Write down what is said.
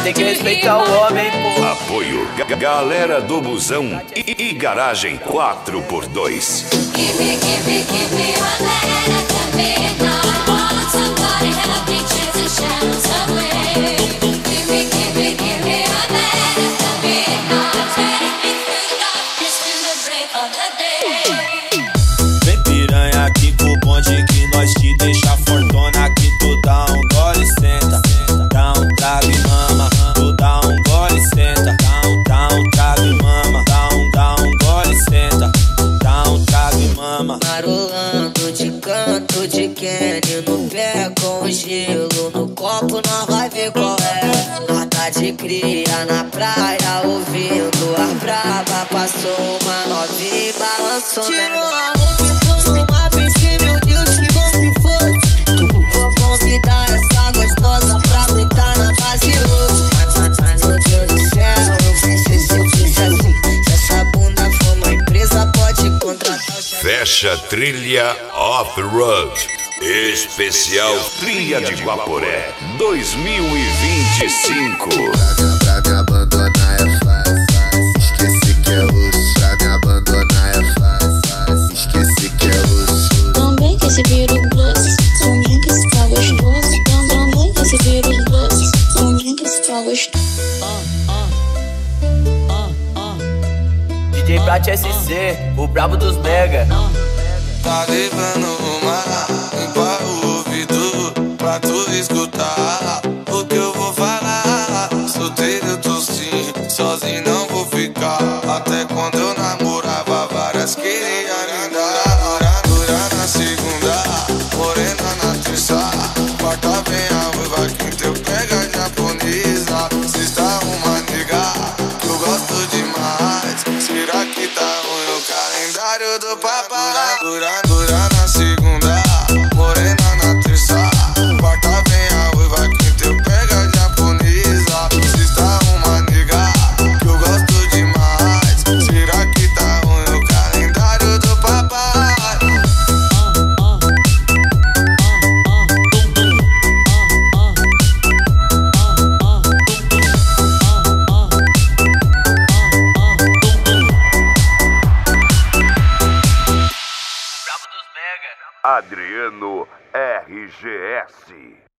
tem que respeitar o homem, pô. Apoio Galera do Busão e Garagem 4x2. Vem piranha aqui pro bonde que nós te deixa fortuna. Aqui tu dá um gole e senta, dá um trago e mama. Tu dá um gole e senta, dá um trago e mama. Dá um gole e senta, dá um trago e mama. Marolando de canto de Kenny no pé com gelo no copo, nós vai ver qual é. Nós tá de cria na praia ouvindo a brava. Passou uma novinha e balançou. Tirou a roupa e pôs uma piscina, meu Deus, que bom que foi. Vou convidar essa gostosa pra gritar na base hoje. Mas meu Deus do céu, eu pensei se eu fiz assim. Se essa bunda for uma empresa, pode contratar o chefe. Fecha trilha off-road. Especial Trilha de Guaporé 2025. Pra me abandonar é fácil, esqueci que é osso. Pra me abandonar é fácil, esqueci que é osso. Também que esse vírus doce, também que esse tá gostoso. Também que esse vírus doce, também que esse tá gostoso. DJ Prat SC, o brabo dos mega. Tá levando uma para o ouvido pra tu escutar o que eu vou falar. Solteiro eu tô sim, sozinho não vou ficar. Até quando eu namorava, várias queria me dar. Dura na segunda, morena na terça, quarta vem a ruiva, quinta eu pego a japonesa. Sexta uma nega que eu gosto demais. Será que tá ruim o calendário do papai? Dura na segunda, morena na terça, quarta vem a ruiva, quinta eu pego a japonesa. Sexta uma nega que eu gosto demais. Será que tá ruim o calendário do papai? Adriano RGS.